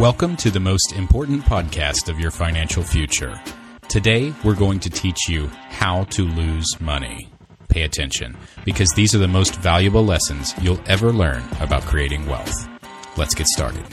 Welcome to the most important podcast of your financial future. Today, we're going to teach you how to lose money. Pay attention, because these are the most valuable lessons you'll ever learn about creating wealth. Let's get started.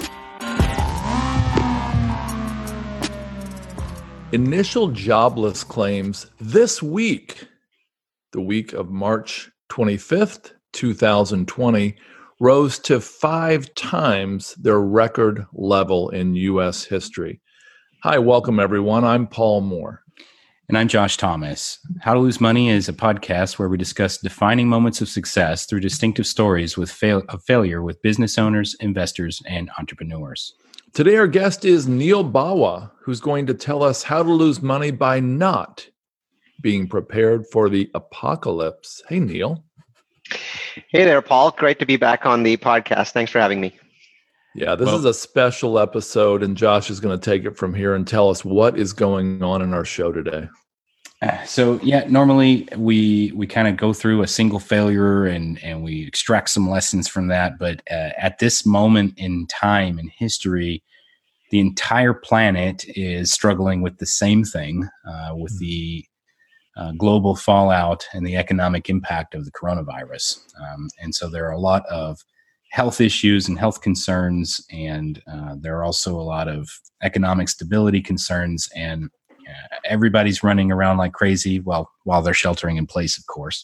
Initial jobless claims this week, the week of March 25th, 2020, rose to 5 times their record level in U.S. history. Hi, welcome everyone. I'm Paul Moore. And I'm Josh Thomas. How to Lose Money is a podcast where we discuss defining moments of success through distinctive stories of failure with business owners, investors, and entrepreneurs. Today, our guest is Neil Bawa, who's going to tell us how to lose money by not being prepared for the apocalypse. Hey, Neil. Hey there, Paul. Great to be back on the podcast. Thanks for having me. Yeah, this is a special episode, and Josh is going to take it from here and tell us what is going on in our show today. Normally we kind of go through a single failure and we extract some lessons from that. But at this moment in time in history, the entire planet is struggling with the same thing, with the global fallout and the economic impact of the coronavirus. And so there are a lot of health issues and health concerns, and there are also a lot of economic stability concerns, and everybody's running around like crazy while they're sheltering in place, of course.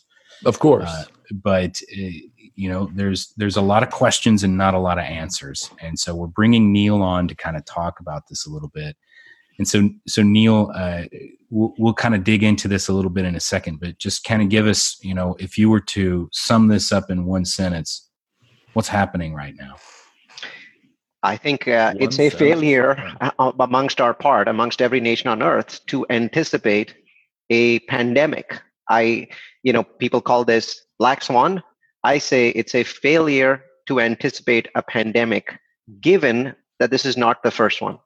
But there's a lot of questions and not a lot of answers. And so we're bringing Neil on to kind of talk about this a little bit. And so Neil, we'll kind of dig into this a little bit in a second, but just kind of give us, if you were to sum this up in one sentence, what's happening right now? I think it's a failure amongst every nation on earth to anticipate a pandemic. People call this Black Swan. I say it's a failure to anticipate a pandemic, given that this is not the first one.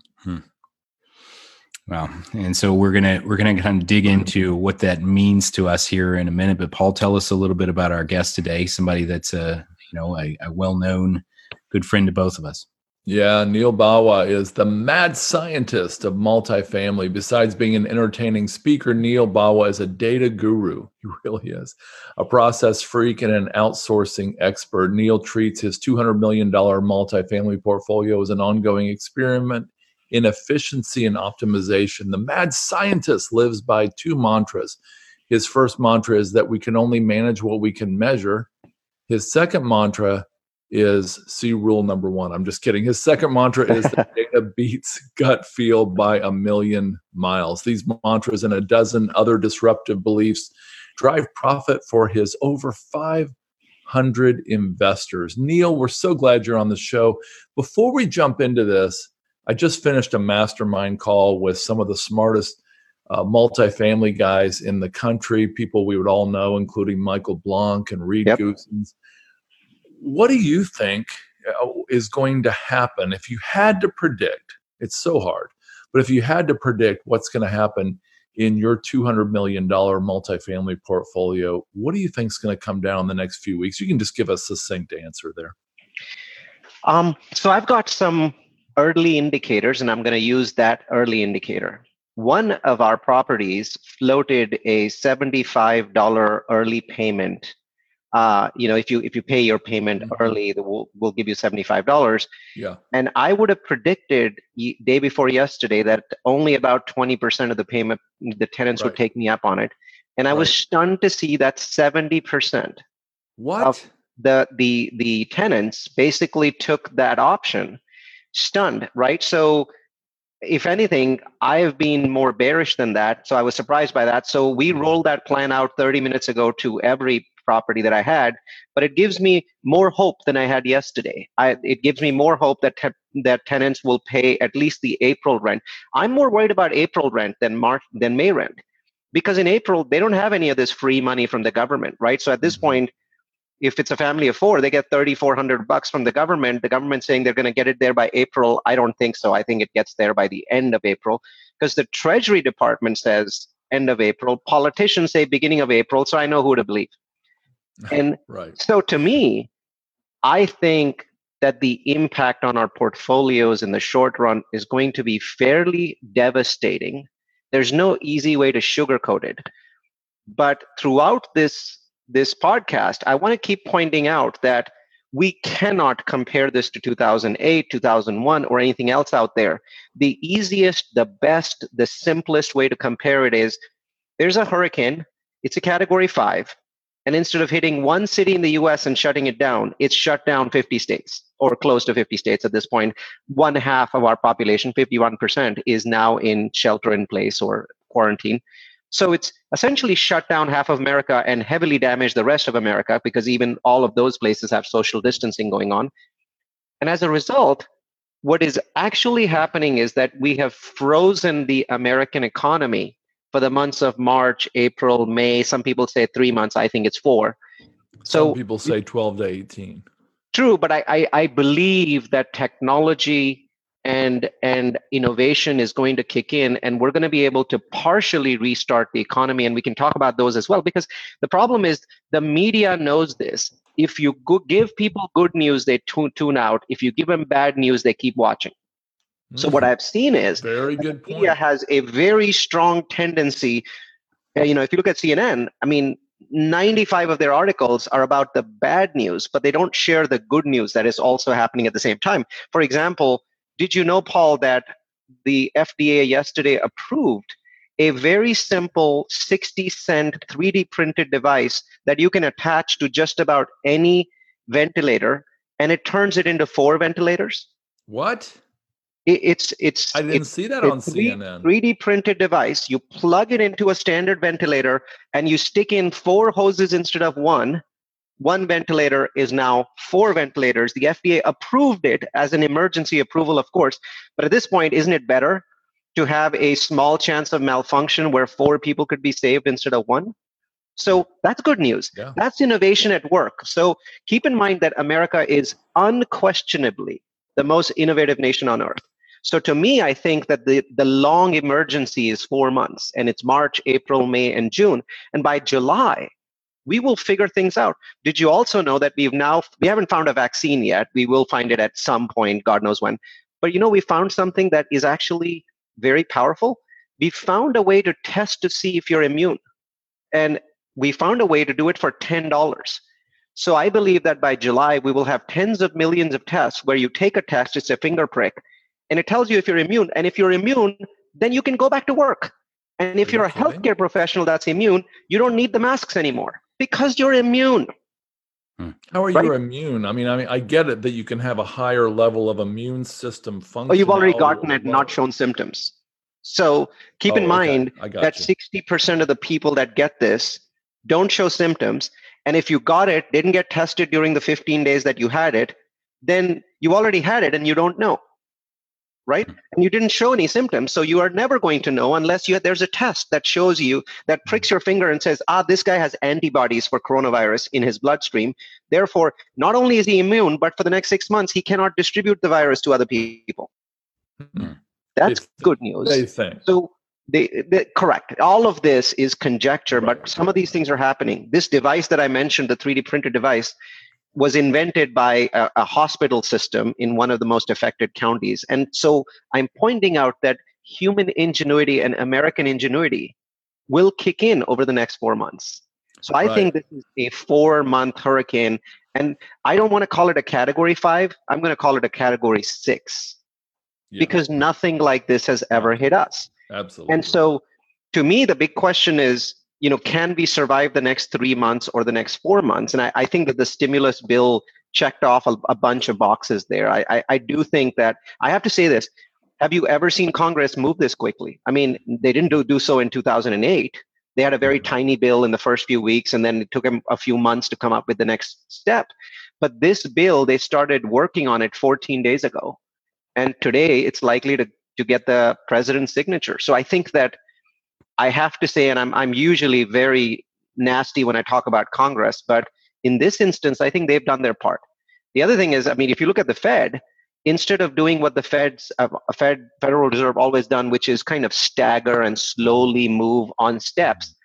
Well, and so we're gonna kind of dig into what that means to us here in a minute. But Paul, tell us a little bit about our guest today. Somebody that's a well-known good friend to both of us. Yeah, Neil Bawa is the mad scientist of multifamily. Besides being an entertaining speaker, Neil Bawa is a data guru. He really is. A process freak and an outsourcing expert. Neil treats his $200 million multifamily portfolio as an ongoing experiment in efficiency and optimization. The mad scientist lives by 2 mantras. His first mantra is that we can only manage what we can measure. His second mantra is see rule number 1. I'm just kidding. His second mantra is that data beats gut feel by a million miles. These mantras and a dozen other disruptive beliefs drive profit for his over 500 investors. Neil, we're so glad you're on the show. Before we jump into this, I just finished a mastermind call with some of the smartest multifamily guys in the country, people we would all know, including Michael Blanc and Reed Goossens. What do you think is going to happen if you had to predict? It's so hard, but if you had to predict what's going to happen in your $200 million multifamily portfolio, what do you think is going to come down in the next few weeks? You can just give a succinct answer there. So I've got some early indicators, and I'm going to use that early indicator. One of our properties floated a $75 early payment. If you pay your payment early, we'll give you $75. Yeah. And I would have predicted day before yesterday that only about 20% of the payment, the tenants would take me up on it. And I was stunned to see that 70% of the tenants basically took that option. Stunned, right? So if anything, I've been more bearish than that. So I was surprised by that. So we rolled that plan out 30 minutes ago to every property that I had, but it gives me more hope than I had yesterday. It gives me more hope that that tenants will pay at least the April rent. I'm more worried about April rent than May rent, because in April, they don't have any of this free money from the government, right? So at this point, if it's a family of 4, they get $3,400 from the government. The government's saying they're going to get it there by April. I don't think so. I think it gets there by the end of April, because the Treasury Department says end of April. Politicians say beginning of April. So I know who to believe. And so to me, I think that the impact on our portfolios in the short run is going to be fairly devastating. There's no easy way to sugarcoat it. But throughout this podcast, I want to keep pointing out that we cannot compare this to 2008, 2001, or anything else out there. The easiest, the best, the simplest way to compare it is there's a hurricane, it's a category 5, and instead of hitting one city in the US and shutting it down, it's shut down 50 states or close to 50 states at this point. One half of our population, 51%, is now in shelter in place or quarantine. So it's essentially shut down half of America and heavily damaged the rest of America, because even all of those places have social distancing going on. And as a result, what is actually happening is that we have frozen the American economy for the months of March, April, May. Some people say 3 months. I think it's 4. So some people say 12 to 18. True, but I believe that technology and innovation is going to kick in, and we're going to be able to partially restart the economy, and we can talk about those as well, because the problem is the media knows this. If you give people good news, they tune out. If you give them bad news, they keep watching. So what I've seen is very good point. Media has a very strong tendency. If you look at CNN, I mean, 95 of their articles are about the bad news, but they don't share the good news that is also happening at the same time. For example, did you know, Paul, that the FDA yesterday approved a very simple 60-cent 3D printed device that you can attach to just about any ventilator, and it turns it into 4 ventilators? What? It's I didn't see that on CNN. 3D printed device. You plug it into a standard ventilator and you stick in 4 hoses instead of 1. One ventilator is now 4 ventilators. The FDA approved it as an emergency approval, of course. But at this point, isn't it better to have a small chance of malfunction where 4 people could be saved instead of 1? So that's good news. Yeah. That's innovation at work. So keep in mind that America is unquestionably the most innovative nation on earth. So to me, I think that the long emergency is 4 months, and it's March, April, May, and June. And by July, we will figure things out. Did you also know that we haven't found a vaccine yet? We will find it at some point, God knows when. But we found something that is actually very powerful. We found a way to test to see if you're immune. And we found a way to do it for $10. So I believe that by July, we will have tens of millions of tests where you take a test, it's a finger prick, and it tells you if you're immune. And if you're immune, then you can go back to work. And if you're a healthcare professional that's immune, you don't need the masks anymore because you're immune. How are you immune? I mean, I get it that you can have a higher level of immune system function. Oh, you've already gotten it and not shown symptoms. So keep in mind that 60% of the people that get this don't show symptoms. And if you got it, didn't get tested during the 15 days that you had it, then you already had it and you don't know. Right? And you didn't show any symptoms. So you are never going to know unless there's a test that shows you, that pricks your finger and says, this guy has antibodies for coronavirus in his bloodstream. Therefore, not only is he immune, but for the next 6 months, he cannot distribute the virus to other people. That's good news. They think. So correct. All of this is conjecture, but some of these things are happening. This device that I mentioned, the 3D printed device, was invented by a hospital system in one of the most affected counties. And so I'm pointing out that human ingenuity and American ingenuity will kick in over the next 4 months. So I think this is a 4-month hurricane. And I don't want to call it a category 5. I'm going to call it a category 6 because nothing like this has ever hit us. Absolutely. And so to me, the big question is, can we survive the next 3 months or the next 4 months? And I think that the stimulus bill checked off a bunch of boxes there. I do think that, I have to say this, have you ever seen Congress move this quickly? I mean, they didn't do so in 2008. They had a very tiny bill in the first few weeks, and then it took them a few months to come up with the next step. But this bill, they started working on it 14 days ago. And today it's likely to get the president's signature. So I think that I have to say, and I'm usually very nasty when I talk about Congress, but in this instance, I think they've done their part. The other thing is, I mean, if you look at the Fed, instead of doing what the Federal Reserve always done, which is kind of stagger and slowly move on steps,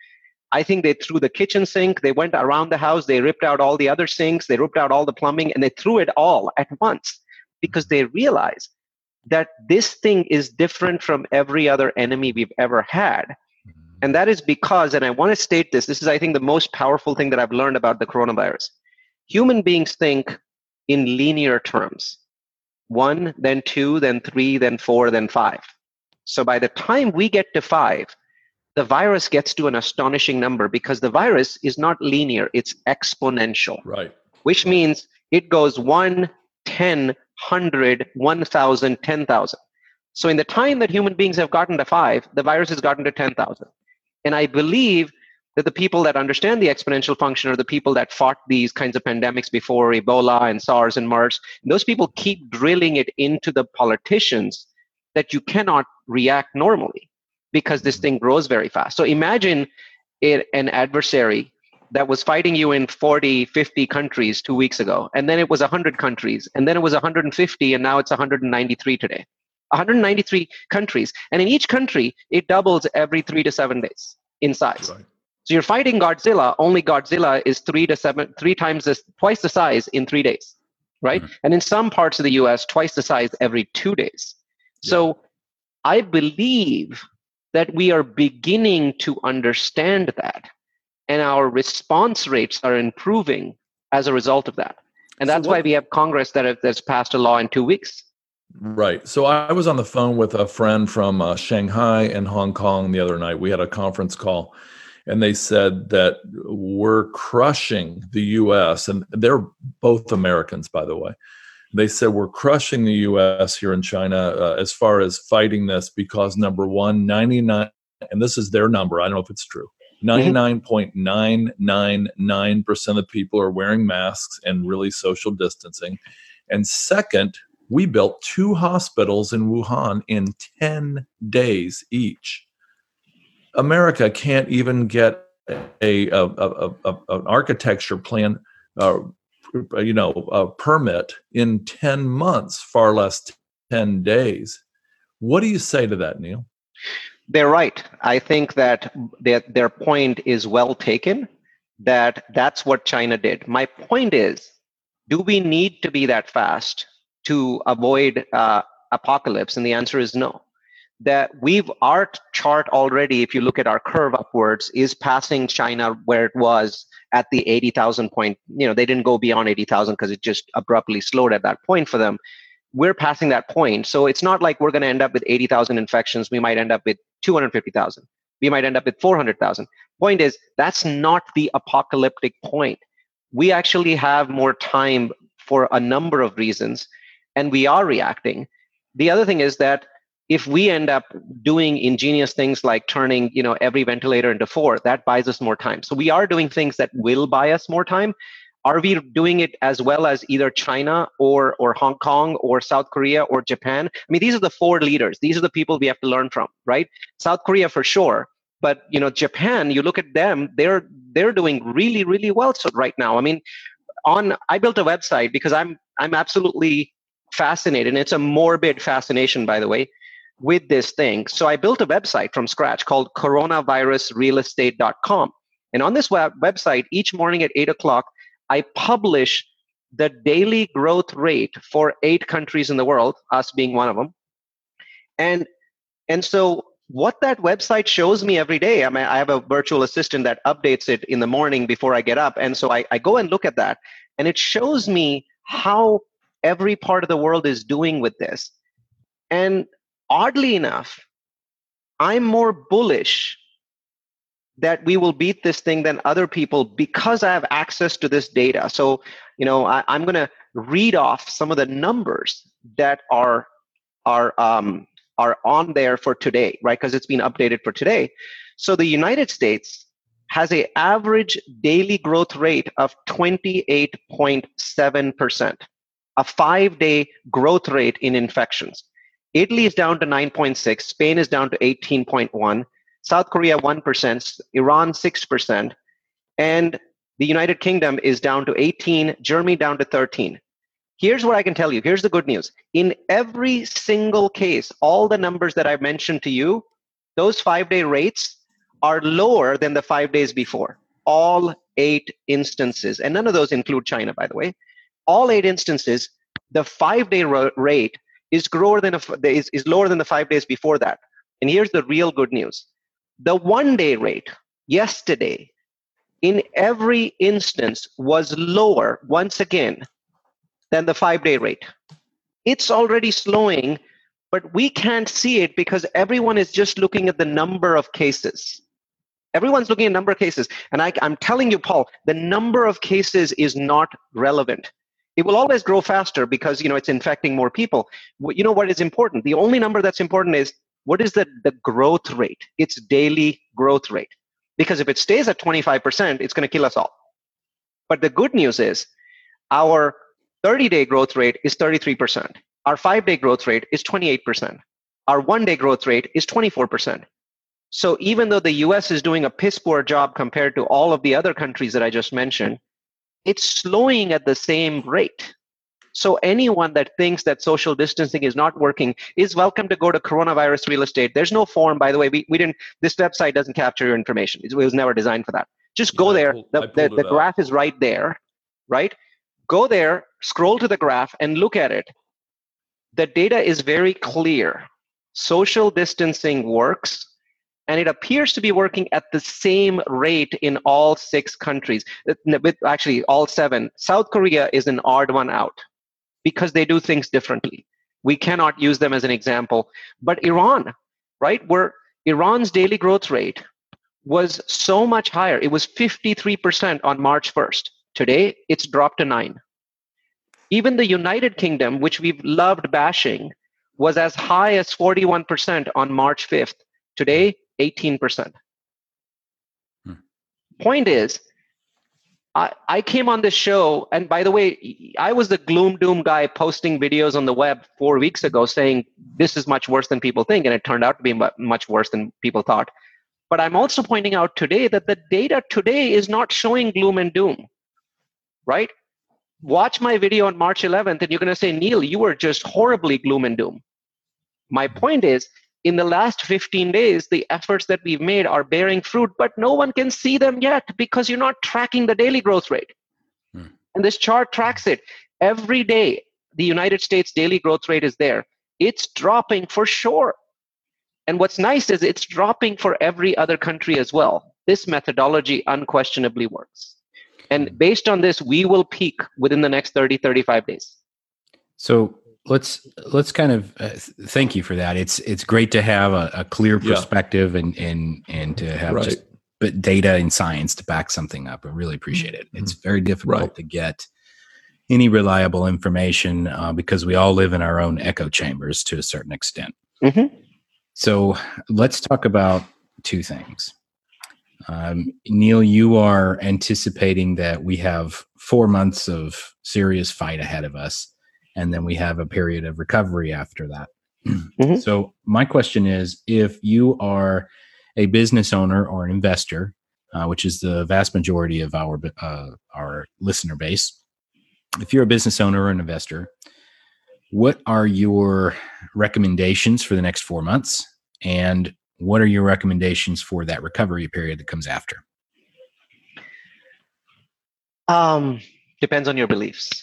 I think they threw the kitchen sink. They went around the house. They ripped out all the other sinks. They ripped out all the plumbing, and they threw it all at once because they realized that this thing is different from every other enemy we've ever had. And that is because, and I want to state this is, I think, the most powerful thing that I've learned about the coronavirus. Human beings think in linear terms. 1, then 2, then 3, then 4, then 5. So by the time we get to 5, the virus gets to an astonishing number because the virus is not linear, it's exponential. Right. Which means it goes 1, 10, 100, 1,000, 10,000. So in the time that human beings have gotten to 5, the virus has gotten to 10,000. And I believe that the people that understand the exponential function are the people that fought these kinds of pandemics before, Ebola and SARS and MERS. And those people keep drilling it into the politicians that you cannot react normally because this thing grows very fast. So imagine an adversary that was fighting you in 40, 50 countries 2 weeks ago, and then it was 100 countries, and then it was 150, and now it's 193 today. 193 countries. And in each country, it doubles every 3 to 7 days in size. Right. So you're fighting Godzilla, only Godzilla is twice the size in 3 days, right? Mm-hmm. And in some parts of the US, twice the size every 2 days. Yeah. So I believe that we are beginning to understand that, and our response rates are improving as a result of that. And that's why we have Congress that's passed a law in 2 weeks. Right. So I was on the phone with a friend from Shanghai and Hong Kong the other night. We had a conference call, and they said that we're crushing the U.S., and they're both Americans, by the way. They said we're crushing the U.S. here in China as far as fighting this because, number one, 99, and this is their number, I don't know if it's true, 99.999% of the people are wearing masks and really social distancing. And second, we built 2 hospitals in Wuhan in 10 days each. America can't even get an architecture plan, a permit in 10 months, far less 10 days. What do you say to that, Neil? They're right. I think that their point is well taken, that's what China did. My point is, do we need to be that fast to avoid apocalypse? And the answer is no. That our chart already, if you look at our curve upwards, is passing China where it was at the 80,000 point. They didn't go beyond 80,000 because it just abruptly slowed at that point for them. We're passing that point. So it's not like we're going to end up with 80,000 infections. We might end up with 250,000. We might end up with 400,000. Point is, that's not the apocalyptic point. We actually have more time for a number of reasons, and we are reacting. The other thing is that if we end up doing ingenious things like turning, every ventilator into 4, that buys us more time. So we are doing things that will buy us more time. Are we doing it as well as either China or Hong Kong or South Korea or Japan? I mean, these are the 4 leaders. These are the people we have to learn from, right? South Korea for sure. But, Japan, you look at them, they're doing really, really well right now. I mean, I built a website because I'm absolutely fascinated, and it's a morbid fascination, by the way, with this thing. So I built a website from scratch called coronavirusrealestate.com. And on this website, each morning at 8 o'clock, I publish the daily growth rate for 8 countries in the world, us being one of them. And so what that website shows me every day, I mean, I have a virtual assistant that updates it in the morning before I get up. And so I go and look at that, and it shows me how every part of the world is doing with this. And oddly enough, I'm more bullish that we will beat this thing than other people because I have access to this data. So, I'm going to read off some of the numbers that are on there for today, right? Because it's been updated for today. So the United States has an average daily growth rate of 28.7%, a 5-day growth rate in infections. Italy is down to 9.6, Spain is down to 18.1, South Korea 1%, Iran 6%, and the United Kingdom is down to 18, Germany down to 13. Here's what I can tell you. Here's the good news. In every single case, all the numbers that I've mentioned to you, those 5-day rates are lower than the 5 days before. All 8 instances, and none of those include China, by the way. All 8 instances, the 5-day rate is lower than the 5 days before that. And here's the real good news. The 1-day rate yesterday in every instance was lower once again than the 5-day rate. It's already slowing, but we can't see it because everyone is just looking at the number of cases. Everyone's looking at number of cases. And I'm telling you, Paul, the number of cases is not relevant. It will always grow faster because, it's infecting more people. You know what is important? The only number that's important is what is the growth rate? It's daily growth rate. Because if it stays at 25%, it's going to kill us all. But the good news is our 30-day growth rate is 33%. Our 5-day growth rate is 28%. Our 1-day growth rate is 24%. So even though the US is doing a piss poor job compared to all of the other countries that I just mentioned, it's slowing at the same rate. So anyone that thinks that social distancing is not working is welcome to go to Coronavirus Real Estate. There's no form, by the way. We didn't. This website doesn't capture your information. It was never designed for that. Just go there. The graph is right there, right? Go there, scroll to the graph, and look at it. The data is very clear. Social distancing works. And it appears to be working at the same rate in all 6 countries, with actually all 7. South Korea is an odd one out because they do things differently. We cannot use them as an example. But Iran, right, where Iran's daily growth rate was so much higher. It was 53% on March 1st. Today, it's dropped to 9%. Even the United Kingdom, which we've loved bashing, was as high as 41% on March 5th. Today, 18%. Point is, I came on this show, and by the way, I was the gloom doom guy posting videos on the web 4 weeks ago saying this is much worse than people think, and it turned out to be much worse than people thought. But I'm also pointing out today that the data today is not showing gloom and doom, right? Watch my video on March 11th, and you're going to say, Neil, you were just horribly gloom and doom. My point is, in the last 15 days, the efforts that we've made are bearing fruit, but no one can see them yet because you're not tracking the daily growth rate. And this chart tracks it. Every day, the United States daily growth rate is there. It's dropping for sure. And what's nice is it's dropping for every other country as well. This methodology unquestionably works. And based on this, we will peak within the next 30, 35 days. So let's kind of thank you for that. It's great to have a clear perspective and to have just data and science to back something up. I really appreciate it. It's very difficult to get any reliable information because we all live in our own echo chambers to a certain extent. So let's talk about 2 things. Neil, you are anticipating that we have 4 months of serious fight ahead of us, and then we have a period of recovery after that. So my question is, if you are a business owner or an investor, which is the vast majority of our listener base, if you're a business owner or an investor, what are your recommendations for the next 4 months? And what are your recommendations for that recovery period that comes after? Depends on your beliefs.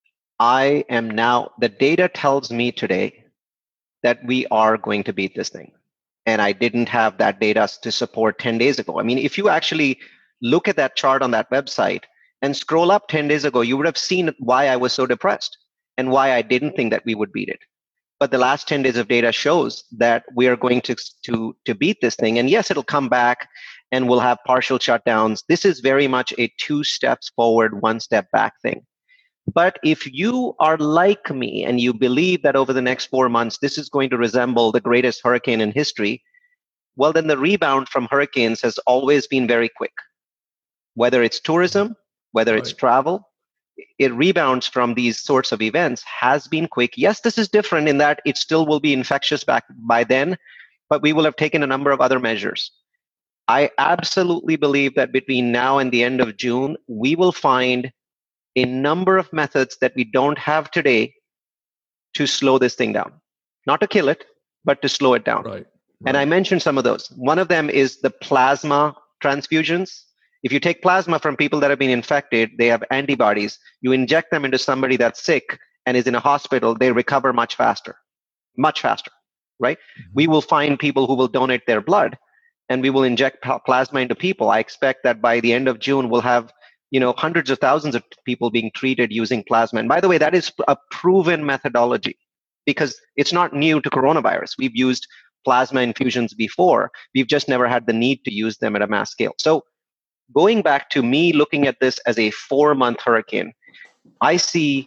The data tells me today that we are going to beat this thing. And I didn't have that data to support 10 days ago. I mean, if you actually look at that chart on that website and scroll up 10 days ago, you would have seen why I was so depressed and why I didn't think that we would beat it. But the last 10 days of data shows that we are going to beat this thing. And yes, it'll come back and we'll have partial shutdowns. This is very much a 2 steps forward, 1 step back thing. But if you are like me and you believe that over the next 4 months, this is going to resemble the greatest hurricane in history, well, then the rebound from hurricanes has always been very quick. Whether it's tourism, whether it's travel, it rebounds from these sorts of events has been quick. Yes, this is different in that it still will be infectious back by then, but we will have taken a number of other measures. I absolutely believe that between now and the end of June, we will find a number of methods that we don't have today to slow this thing down. Not to kill it, but to slow it down. And I mentioned some of those. One of them is the plasma transfusions. If you take plasma from people that have been infected, they have antibodies. You inject them into somebody that's sick and is in a hospital, they recover much faster, right? Mm-hmm. We will find people who will donate their blood, and we will inject plasma into people. I expect that by the end of June, we'll have hundreds of thousands of people being treated using plasma. And by the way, that is a proven methodology because it's not new to coronavirus. We've used plasma infusions before. We've just never had the need to use them at a mass scale. So going back to me looking at this as a 4-month hurricane, I see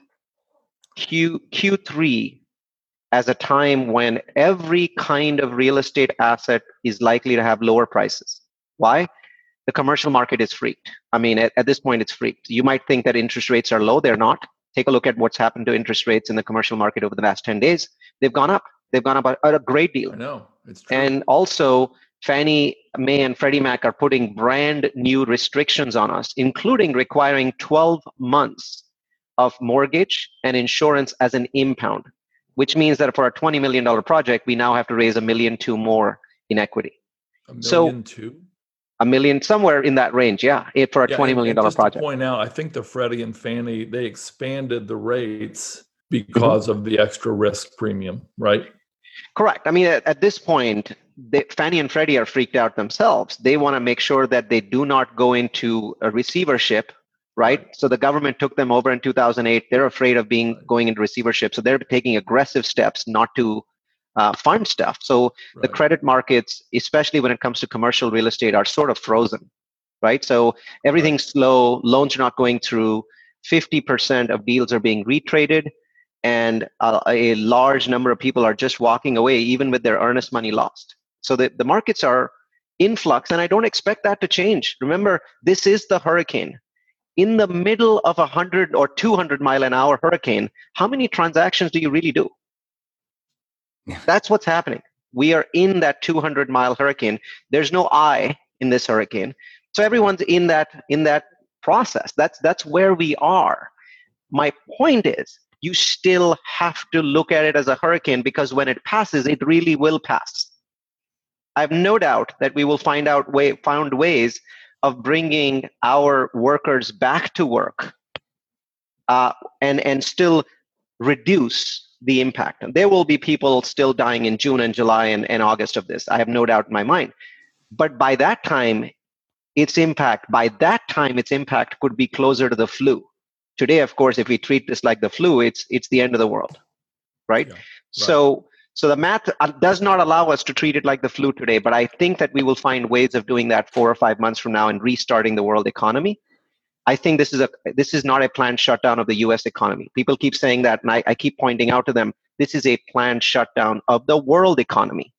Q3 as a time when every kind of real estate asset is likely to have lower prices. Why? The commercial market is freaked. I mean, at this point, it's freaked. You might think that interest rates are low. They're not. Take a look at what's happened to interest rates in the commercial market over the last 10 days. They've gone up. They've gone up a great deal. I know. It's true. And also, Fannie Mae and Freddie Mac are putting brand new restrictions on us, including requiring 12 months of mortgage and insurance as an impound, which means that for a $20 million project, we now have to raise $1.2 million more in equity. $1 million, somewhere in that range, for a $20 million project. To point out, I think the Freddie and Fannie, they expanded the rates because of the extra risk premium, right? Correct. I mean, at this point, Fannie and Freddie are freaked out themselves. They want to make sure that they do not go into a receivership, right? So the government took them over in 2008. They're afraid of going into receivership. So they're taking aggressive steps not to fund stuff. So the credit markets, especially when it comes to commercial real estate, are sort of frozen, right? So everything's slow. Loans are not going through. 50% of deals are being retraded. And a large number of people are just walking away, even with their earnest money lost. So the markets are in flux, and I don't expect that to change. Remember, this is the hurricane. In the middle of 100 or 200 mile an hour hurricane, how many transactions do you really do? That's what's happening. We are in that 200 mile hurricane. There's no I in this hurricane. So everyone's in that process. That's where we are. My point is, you still have to look at it as a hurricane because when it passes, it really will pass. I have no doubt that we will find ways of bringing our workers back to work and still reduce the impact. And there will be people still dying in June and July and August of this. I have no doubt in my mind. But by that time, its impact could be closer to the flu. Today, of course, if we treat this like the flu, it's the end of the world, right? Yeah, right. So the math does not allow us to treat it like the flu today, but I think that we will find ways of doing that 4 or 5 months from now and restarting the world economy. I think this is not a planned shutdown of the U.S. economy. People keep saying that, and I keep pointing out to them, this is a planned shutdown of the world economy.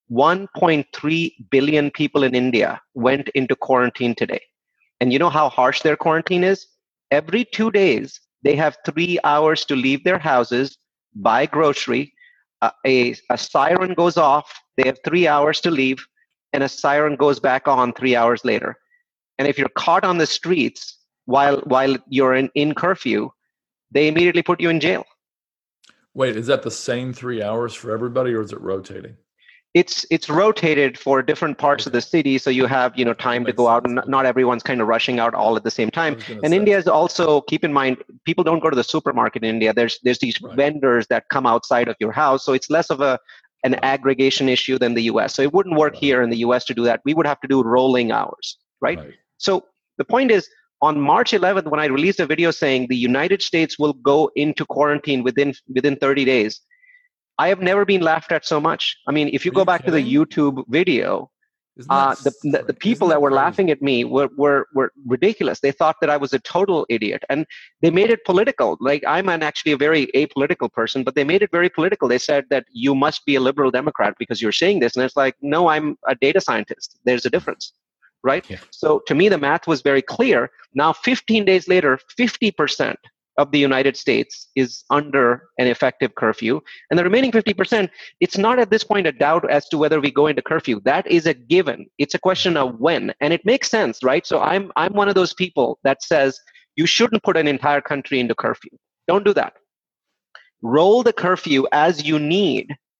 1.3 billion people in India went into quarantine today. And you know how harsh their quarantine is? Every 2 days, they have 3 hours to leave their houses, buy grocery. A siren goes off. They have 3 hours to leave, and a siren goes back on 3 hours later. And if you're caught on the streets while you're in curfew, they immediately put you in jail. Wait, is that the same 3 hours for everybody, or is it rotating? It's rotated for different parts of the city, so you have time to go out, and not everyone's kind of rushing out all at the same time. And India is also, keep in mind, people don't go to the supermarket in India. There's these vendors that come outside of your house, so it's less of an aggregation issue than the U.S. So it wouldn't work here in the U.S. to do that. We would have to do rolling hours, right? So the point is, on March 11th, when I released a video saying the United States will go into quarantine within 30 days, I have never been laughed at so much. I mean, if you go back to the YouTube video, the people that were laughing at me were ridiculous. They thought that I was a total idiot, and they made it political. Like, I'm actually a very apolitical person, but they made it very political. They said that you must be a liberal Democrat because you're saying this, and it's like, no, I'm a data scientist. There's a difference, right? Yeah. So to me, the math was very clear. Now, 15 days later, 50% of the United States is under an effective curfew. And the remaining 50%, it's not at this point a doubt as to whether we go into curfew. That is a given. It's a question of when. And it makes sense, right? So I'm one of those people that says you shouldn't put an entire country into curfew. Don't do that. Roll the curfew as you need.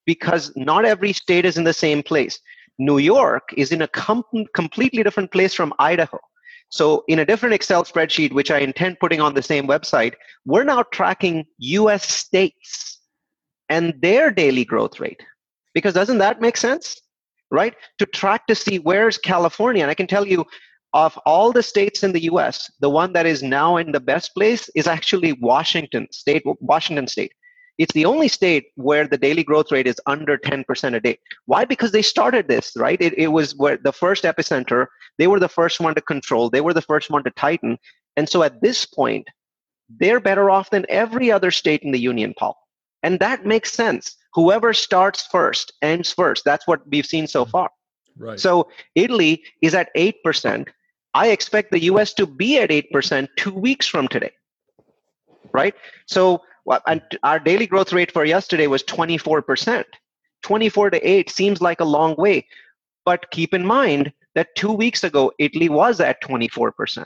because not every state is in the same place. New York is in a completely different place from Idaho. So in a different Excel spreadsheet, which I intend putting on the same website, we're now tracking US states and their daily growth rate. Because doesn't that make sense, right? To track to see where's California. And I can tell you, of all the states in the US, the one that is now in the best place is actually Washington State. It's the only state where the daily growth rate is under 10% a day. Why? Because they started this, right? It was where the first epicenter, they were the first one to control, they were the first one to tighten. And so at this point, they're better off than every other state in the union, Paul. And that makes sense. Whoever starts first, ends first. That's what we've seen so far. Right. So Italy is at 8%. I expect the US to be at 8% 2 weeks from today, right? So and our daily growth rate for yesterday was 24%. 24 to 8 seems like a long way. But keep in mind that 2 weeks ago, Italy was at 24%.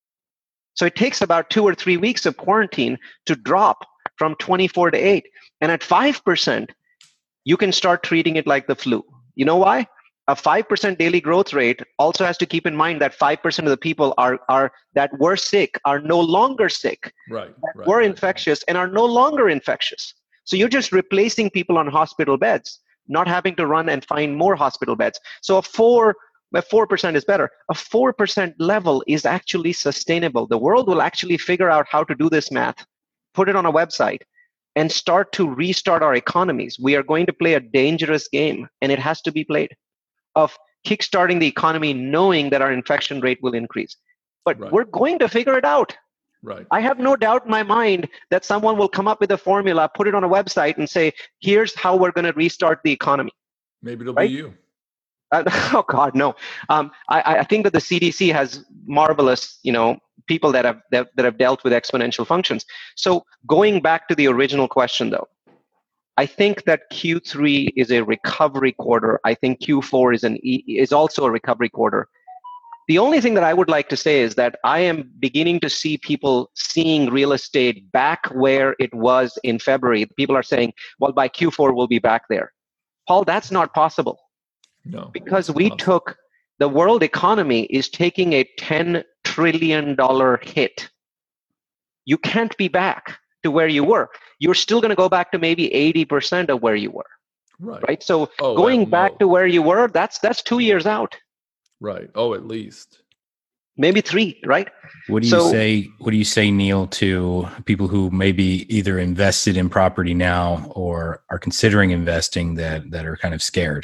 So it takes about 2 or 3 weeks of quarantine to drop from 24 to 8. And at 5%, you can start treating it like the flu. You know why? A 5% daily growth rate also has to keep in mind that 5% of the people that were sick are no longer sick. Right. Were infectious and are no longer infectious. So you're just replacing people on hospital beds, not having to run and find more hospital beds. So a 4% is better. A 4% level is actually sustainable. The world will actually figure out how to do this math, put it on a website, and start to restart our economies. We are going to play a dangerous game, and it has to be played, of kickstarting the economy knowing that our infection rate will increase. But we're going to figure it out. Right. I have no doubt in my mind that someone will come up with a formula, put it on a website, and say, here's how we're going to restart the economy. Maybe it'll be you. Oh God, no. I think that the CDC has marvelous, people that have dealt with exponential functions. So going back to the original question, though, I think that Q3 is a recovery quarter. I think Q4 is also a recovery quarter. The only thing that I would like to say is that I am beginning to see people seeing real estate back where it was in February. People are saying, well, by Q4, we'll be back there. Paul, that's not possible. No. Because the world economy is taking a $10 trillion hit. You can't be back to where you were. You're still going to go back to maybe 80% of where you were. Right? So going back to where you were, that's 2 years out. Right. Oh, at least. Maybe 3, right? What do you say, Neil, to people who maybe either invested in property now or are considering investing that are kind of scared?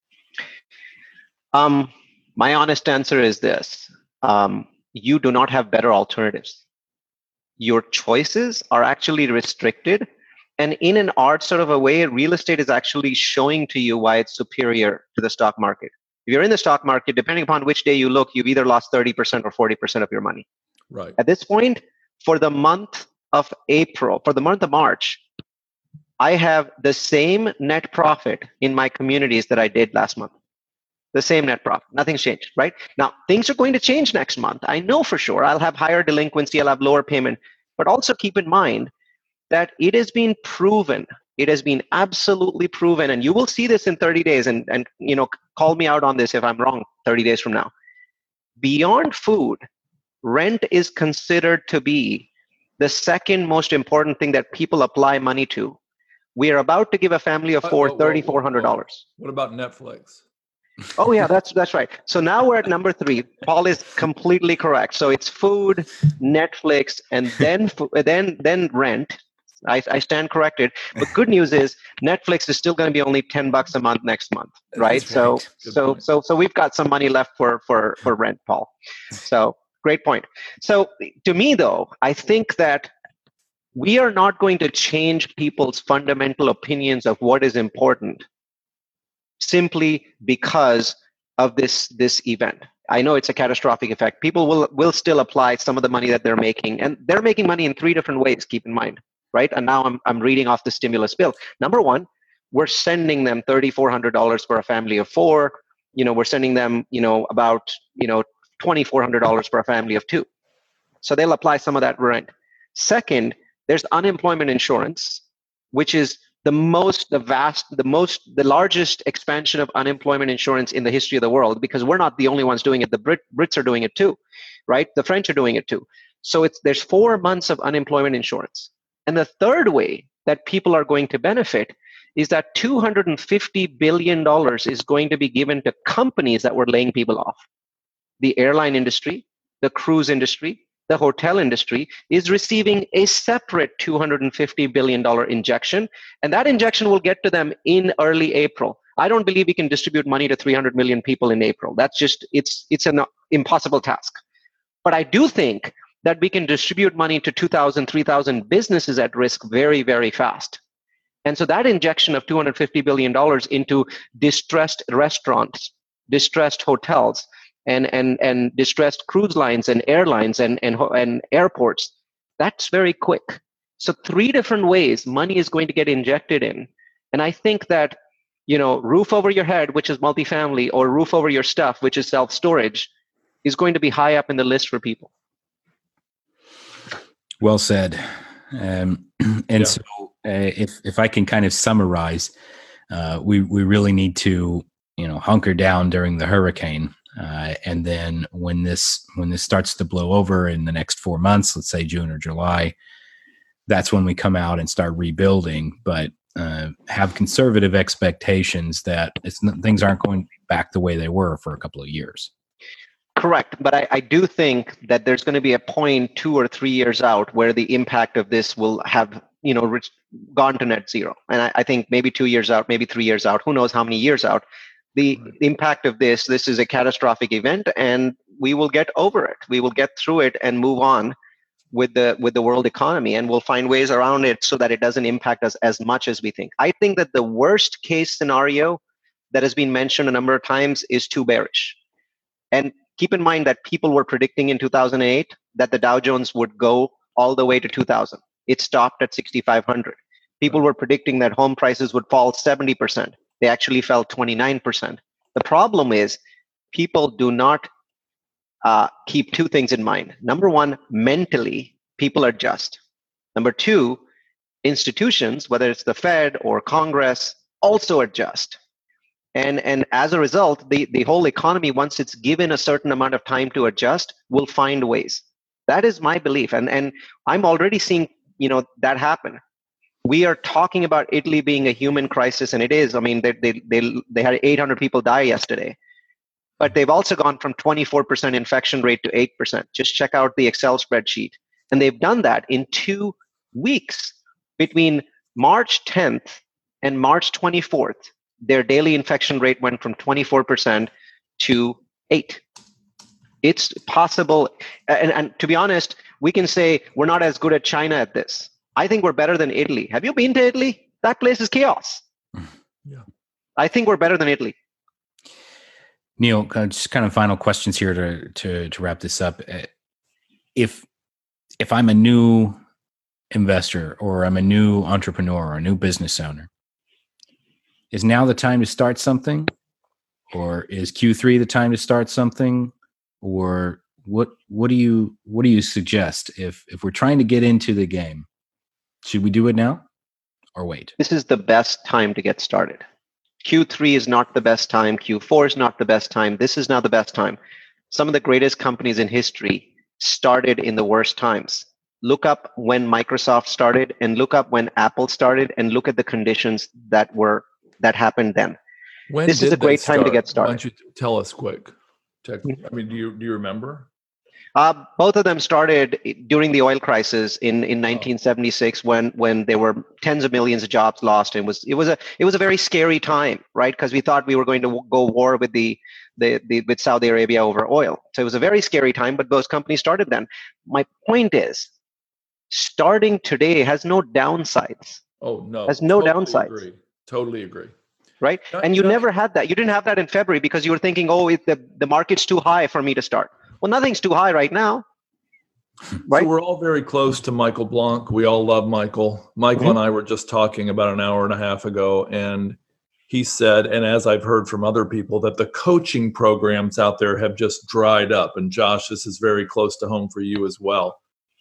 My honest answer is this. You do not have better alternatives. Your choices are actually restricted. And in an odd sort of a way, real estate is actually showing to you why it's superior to the stock market. If you're in the stock market, depending upon which day you look, you've either lost 30% or 40% of your money. Right. At this point, for the month of March, I have the same net profit in my communities that I did last month. The same net profit. Nothing's changed, right? Now, things are going to change next month. I know for sure. I'll have higher delinquency. I'll have lower payment. But also keep in mind that it has been proven. It has been absolutely proven. And you will see this in 30 days. And call me out on this if I'm wrong 30 days from now. Beyond food, rent is considered to be the second most important thing that people apply money to. We are about to give a family of four $3,400. What about Netflix? Oh yeah, that's right. So now we're at number 3. Paul is completely correct. So it's food, Netflix, and then rent. I stand corrected. But good news is Netflix is still going to be only $10 a month next month, right? So we've got some money left for rent, Paul. So great point. So to me though, I think that we are not going to change people's fundamental opinions of what is important simply because of this event. I know it's a catastrophic effect. People will still apply some of the money that they're making, and they're making money in 3 different ways, keep in mind, right? And now I'm reading off the stimulus bill. Number 1, we're sending them $3,400 for a family of 4. We're sending them, about, $2,400 for a family of 2. So they'll apply some of that rent. Second, there's unemployment insurance, which is the largest expansion of unemployment insurance in the history of the world, because we're not the only ones doing it. The Brits are doing it too, right? The French are doing it too. So there's 4 months of unemployment insurance. And the third way that people are going to benefit is that $250 billion is going to be given to companies that were laying people off. The airline industry, the cruise industry, the hotel industry is receiving a separate $250 billion injection, and that injection will get to them in early April. I don't believe we can distribute money to 300 million people in April. That's just, it's an impossible task. But I do think that we can distribute money to 2,000, 3,000 businesses at risk very, very fast. And so that injection of $250 billion into distressed restaurants, distressed hotels, and distressed cruise lines and airlines and airports, that's very quick. So 3 different ways money is going to get injected in. And I think that, roof over your head, which is multifamily, or roof over your stuff, which is self-storage, is going to be high up in the list for people. Well said. So if I can kind of summarize, we really need to, hunker down during the hurricane. And then when this starts to blow over in the next 4 months, let's say June or July, that's when we come out and start rebuilding, but have conservative expectations that things aren't going to be back the way they were for a couple of years. Correct. But I do think that there's going to be a point 2 or 3 years out where the impact of this will have, gone to net zero. And I think maybe 2 years out, maybe 3 years out, who knows how many years out. The impact of this is a catastrophic event, and we will get over it. We will get through it and move on with the world economy, and we'll find ways around it so that it doesn't impact us as much as we think. I think that the worst case scenario that has been mentioned a number of times is too bearish. And keep in mind that people were predicting in 2008 that the Dow Jones would go all the way to 2000. It stopped at 6,500. People were predicting that home prices would fall 70%. They actually fell 29%. The problem is people do not keep 2 things in mind. Number 1, mentally, people adjust. Number 2, institutions, whether it's the Fed or Congress, also adjust. And as a result, the whole economy, once it's given a certain amount of time to adjust, will find ways. That is my belief. And I'm already seeing, that happen. We are talking about Italy being a human crisis, and it is. I mean, they had 800 people die yesterday. But they've also gone from 24% infection rate to 8%. Just check out the Excel spreadsheet. And they've done that in 2 weeks. Between March 10th and March 24th, their daily infection rate went from 24% to 8%. It's possible. And to be honest, we can say we're not as good as China at this. I think we're better than Italy. Have you been to Italy? That place is chaos. Yeah. I think we're better than Italy. Neil, just kind of final questions here to wrap this up. If I'm a new investor, or I'm a new entrepreneur, or a new business owner, is now the time to start something? Or is Q3 the time to start something? Or what do you suggest if we're trying to get into the game? Should we do it now or wait? This is the best time to get started. Q3 is not the best time. Q4 is not the best time. This is now the best time. Some of the greatest companies in history started in the worst times. Look up when Microsoft started, and look up when Apple started, and look at the conditions that happened then. This is a great time to get started. Why don't you tell us quick? I mean, do you remember? Both of them started during the oil crisis in 1976, when there were tens of millions of jobs lost. It was a very scary time, right? Because we thought we were going to go war with with Saudi Arabia over oil. So it was a very scary time, but those companies started then. My point is, starting today has no downsides. Oh no, has no downsides. Totally agree. Right? And you never had that. You didn't have that in February because you were thinking, the market's too high for me to start. Well, nothing's too high right now. Right? So we're all very close to Michael Blank. We all love Michael. Michael and I were just talking about an hour and a half ago, and he said, and as I've heard from other people, that the coaching programs out there have just dried up. And Josh, this is very close to home for you as well.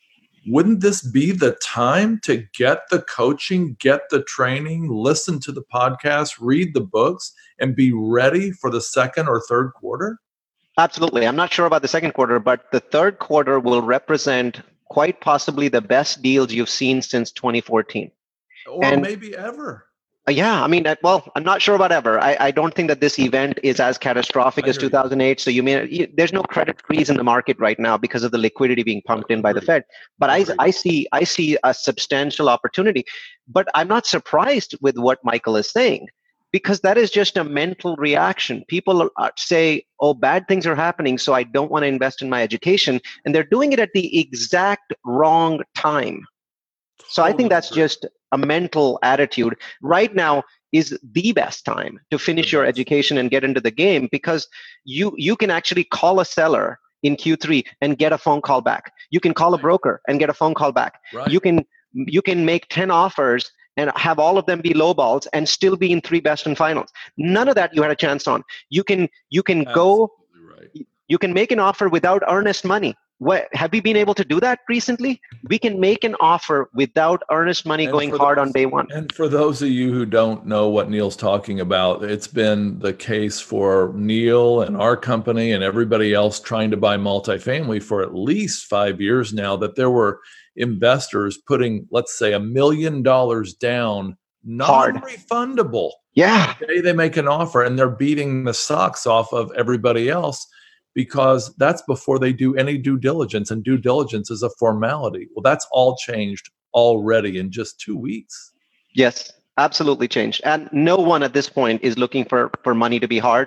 wouldn't this be the time to get the coaching, get the training, listen to the podcast, read the books, and be ready for the second or third quarter? Absolutely. I'm not sure about the second quarter, but the third quarter will represent quite possibly the best deals you've seen since 2014. Or maybe ever. Yeah, I mean, well, I'm not sure about ever. I don't think that this event is as catastrophic as 2008. So there's no credit freeze in the market right now because of the liquidity being pumped in by the Fed. But I see a substantial opportunity. But I'm not surprised with what Michael is saying, because that is just a mental reaction. People say, oh, bad things are happening, so I don't want to invest in my education. And they're doing it at the exact wrong time. So I think that's just a mental attitude. Right now is the best time to finish your education and get into the game, because you can actually call a seller in Q3 and get a phone call back. You can call a broker and get a phone call back. Right. You can make 10 offers and have all of them be low balls and still be in 3 best and finals. None of that you had a chance on. You can go. Right. You can make an offer without earnest money. Have we been able to do that recently? We can make an offer without earnest money going hard on day one. And for those of you who don't know what Neil's talking about, it's been the case for Neil and our company and everybody else trying to buy multifamily for at least 5 years now, that there were investors putting, let's say, $1 million down, non-refundable. Yeah. The day they make an offer, and they're beating the socks off of everybody else, because that's before they do any due diligence, and due diligence is a formality. Well, that's all changed already in just 2 weeks. Yes, absolutely changed. And no one at this point is looking for money to be hard.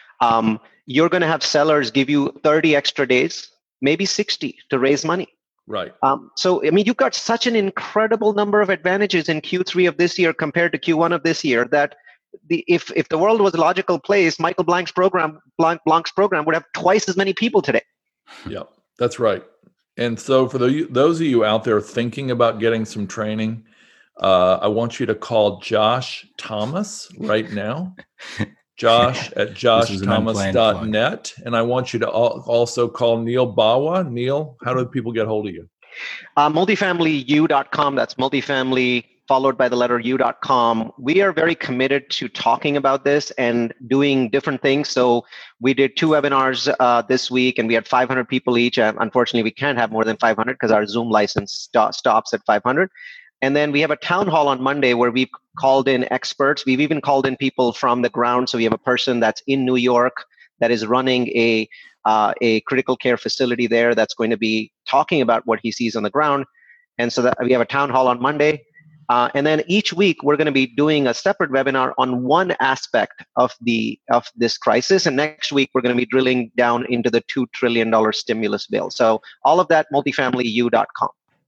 You're going to have sellers give you 30 extra days, maybe 60, to raise money. Right. So, I mean, you've got such an incredible number of advantages in Q3 of this year compared to Q1 of this year that if the world was a logical place, Michael Blank's program would have twice as many people today. Yeah, that's right. And so for those of you out there thinking about getting some training, I want you to call Josh Thomas right now. Josh at joshthomas.net. And I want you to also call Neil Bawa. Neil, how do people get hold of you? Multifamilyu.com. That's multifamily followed by the letter u.com. We are very committed to talking about this and doing different things. So we did 2 webinars this week, and we had 500 people each. Unfortunately, we can't have more than 500 because our Zoom license stops at 500. And then we have a town hall on Monday where we've called in experts. We've even called in people from the ground. So we have a person that's in New York that is running a critical care facility there that's going to be talking about what he sees on the ground. And so that we have a town hall on Monday. And then each week, we're going to be doing a separate webinar on one aspect of this crisis. And next week, we're going to be drilling down into the $2 trillion stimulus bill. So all of that, multifamilyU.com.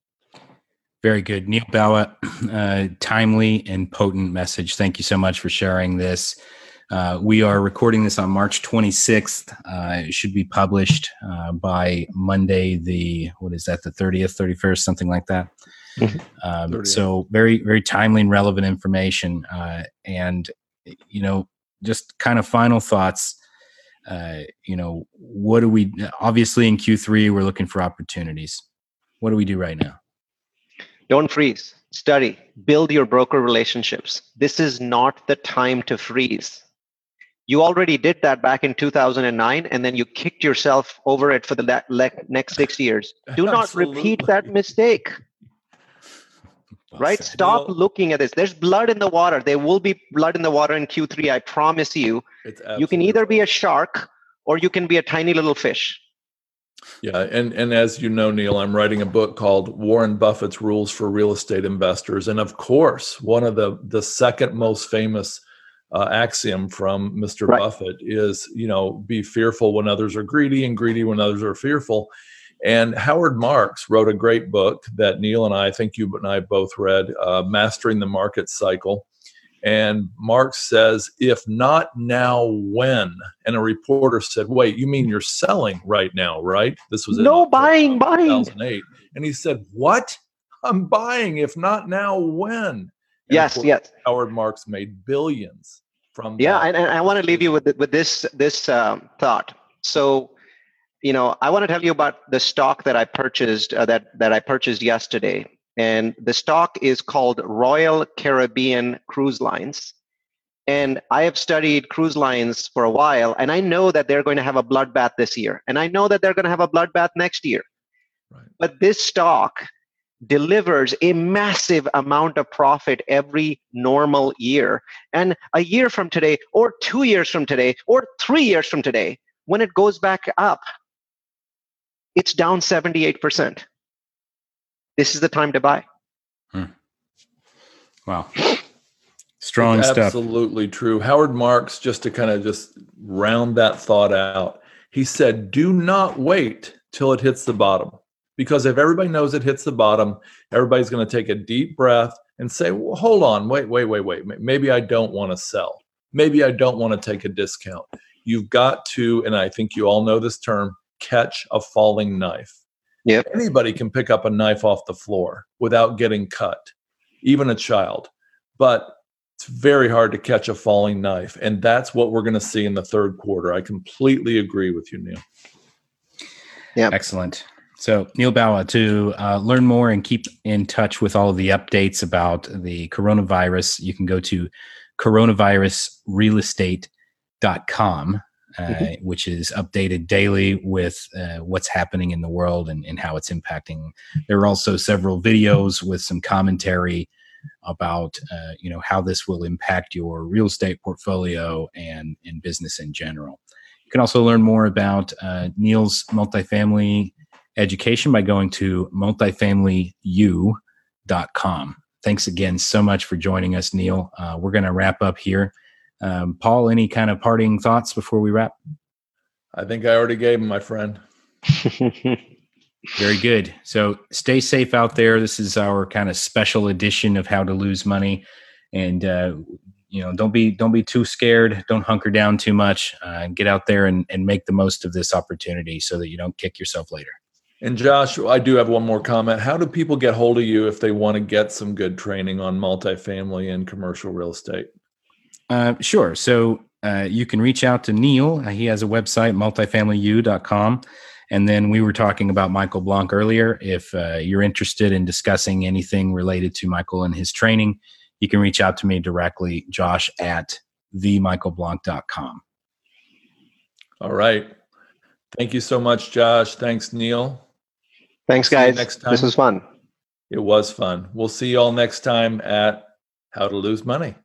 Very good. Neil Bawa, timely and potent message. Thank you so much for sharing this. We are recording this on March 26th. It should be published by Monday, the 30th, 31st, something like that. So very, very timely and relevant information. And, just kind of final thoughts, what do we, obviously in Q3, we're looking for opportunities. What do we do right now? Don't freeze. Study. Build your broker relationships. This is not the time to freeze. You already did that back in 2009, and then you kicked yourself over it for the next 6 years. Do not repeat that mistake. Right? Stop looking at this. There's blood in the water. There will be blood in the water in Q3. I promise you. You can either be a shark or you can be a tiny little fish. Yeah. And as you know, Neil, I'm writing a book called Warren Buffett's Rules for Real Estate Investors. And of course, one of the second most famous axiom from Mr. Buffett is, be fearful when others are greedy and greedy when others are fearful. And Howard Marks wrote a great book that Neil and I think you and I both read, Mastering the Market Cycle. And Marks says, if not now, when? And a reporter said, wait, you mean you're selling right now, right? This was buying. 2008. And he said, what? I'm buying. If not now, when? And yes. Howard Marks made billions from that. And I want to leave you with this thought. So I want to tell you about the stock that I purchased that I purchased yesterday. And the stock is called Royal Caribbean Cruise Lines. And I have studied cruise lines for a while, and I know that they're going to have a bloodbath this year. And I know that they're going to have a bloodbath next year. Right. But this stock delivers a massive amount of profit every normal year. And a year from today, or 2 years from today, or 3 years from today, when it goes back up, it's down 78%. This is the time to buy. Wow. Strong stuff. Absolutely true. Howard Marks, just to kind of just round that thought out, he said, do not wait till it hits the bottom. Because if everybody knows it hits the bottom, everybody's going to take a deep breath and say, well, hold on, wait. Maybe I don't want to sell. Maybe I don't want to take a discount. You've got to, and I think you all know this term, catch a falling knife. Yep. Anybody can pick up a knife off the floor without getting cut, even a child. But it's very hard to catch a falling knife. And that's what we're going to see in the third quarter. I completely agree with you, Neil. Yeah. Excellent. So, Neil Bawa, to learn more and keep in touch with all of the updates about the coronavirus, you can go to coronavirusrealestate.com, which is updated daily with what's happening in the world and how it's impacting. There are also several videos with some commentary about how this will impact your real estate portfolio and business in general. You can also learn more about Neil's multifamily education by going to multifamilyu.com. Thanks again so much for joining us, Neil. We're going to wrap up here. Paul, any kind of parting thoughts before we wrap? I think I already gave them, my friend. Very good. So stay safe out there. This is our kind of special edition of How to Lose Money. And, don't be too scared. Don't hunker down too much. Get out there and make the most of this opportunity so that you don't kick yourself later. And Josh, I do have one more comment. How do people get hold of you if they want to get some good training on multifamily and commercial real estate? Sure. So you can reach out to Neil. He has a website, multifamilyu.com. And then we were talking about Michael Blank earlier. If you're interested in discussing anything related to Michael and his training, you can reach out to me directly, Josh at themichaelblank.com. All right. Thank you so much, Josh. Thanks, Neil. Thanks, guys. Next time. This was fun. It was fun. We'll see you all next time at How to Lose Money.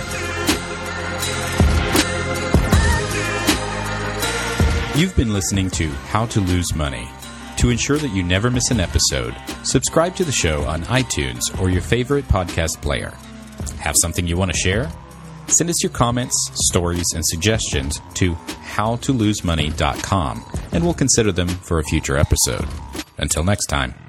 You've been listening to How to Lose Money. To ensure that you never miss an episode, subscribe to the show on iTunes or your favorite podcast player. Have something you want to share? Send us your comments, stories, and suggestions to howtolosemoney.com, and we'll consider them for a future episode. Until next time.